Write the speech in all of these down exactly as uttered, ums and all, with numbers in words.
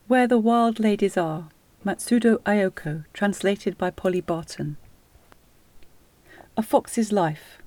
Where the Wild Ladies Are, Matsudo Ayoko, translated by Polly Barton. A Fox's Life.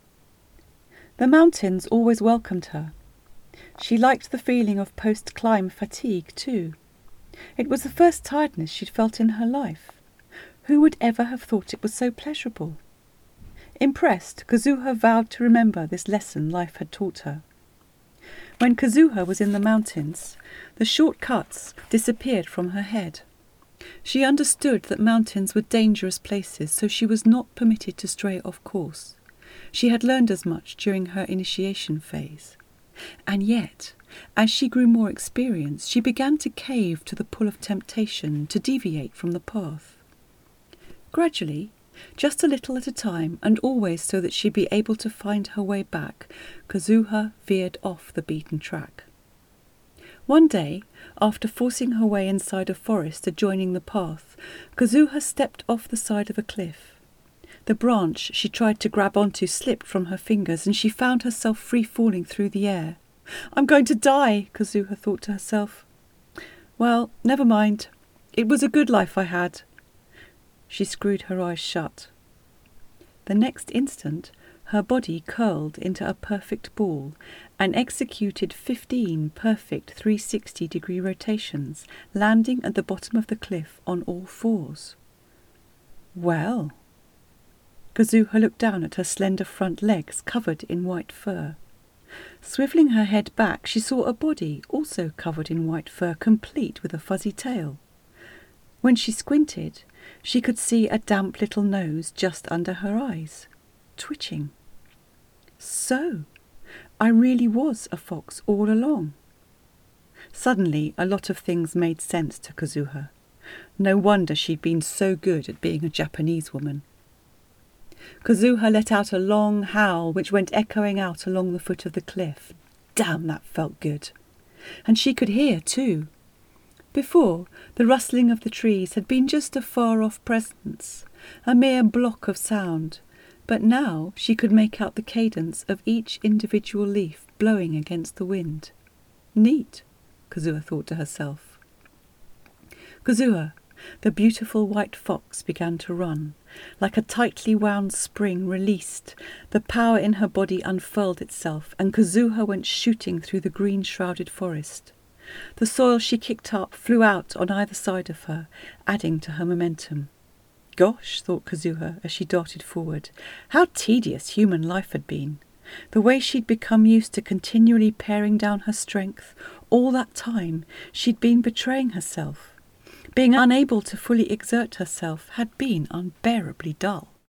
The mountains always welcomed her. She liked the feeling of post-climb fatigue too. It was the first tiredness she'd felt in her life. Who would ever have thought it was so pleasurable? Impressed, Kazuha vowed to remember this lesson life had taught her. When Kazuha was in the mountains, the short cuts disappeared from her head. She understood that mountains were dangerous places, so she was not permitted to stray off course. She had learned as much during her initiation phase. And yet, as she grew more experienced, she began to cave to the pull of temptation to deviate from the path. Gradually, just a little at a time, and always so that she'd be able to find her way back, Kazuha veered off the beaten track. One day, after forcing her way inside a forest adjoining the path, Kazuha stepped off the side of a cliff. The branch she tried to grab onto slipped from her fingers, and she found herself free-falling through the air. "I'm going to die," Kazuha thought to herself. "Well, never mind. It was a good life I had." She screwed her eyes shut. The next instant, her body curled into a perfect ball and executed fifteen perfect three hundred sixty degree rotations, landing at the bottom of the cliff on all fours. Well, Kazuha looked down at her slender front legs covered in white fur. Swivelling her head back, she saw a body also covered in white fur, complete with a fuzzy tail. When she squinted, she could see a damp little nose just under her eyes, twitching. So, I really was a fox all along. Suddenly, a lot of things made sense to Kazuha. No wonder she'd been so good at being a Japanese woman. Kazuha let out a long howl which went echoing out along the foot of the cliff. Damn, that felt good. And she could hear, too. Before, the rustling of the trees had been just a far-off presence, a mere block of sound, but now she could make out the cadence of each individual leaf blowing against the wind. Neat, Kazuha thought to herself. Kazuha, the beautiful white fox, began to run. Like a tightly wound spring released, the power in her body unfurled itself, and Kazuha went shooting through the green-shrouded forest. The soil she kicked up flew out on either side of her, adding to her momentum. Gosh, thought Kazuha as she darted forward, how tedious human life had been. The way she'd become used to continually paring down her strength, all that time she'd been betraying herself. Being unable to fully exert herself had been unbearably dull.